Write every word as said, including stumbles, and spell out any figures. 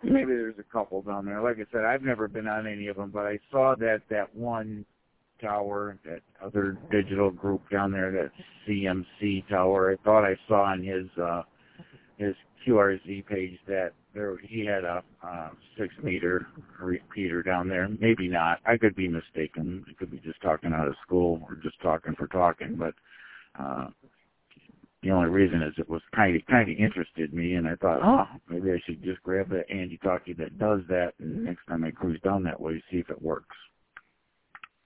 maybe there's a couple down there. Like I said, I've never been on any of them, but I saw that that one tower, that other digital group down there, that C M C tower. I thought I saw on his uh, his Q R Z page that there he had a uh, six meter repeater down there. Maybe not. I could be mistaken. I could be just talking out of school or just talking for talking. But uh, the only reason is it was kind of kind of interested me, and I thought, oh, maybe I should just grab that Andy Talkie that does that, and next time I cruise down that way, see if it works.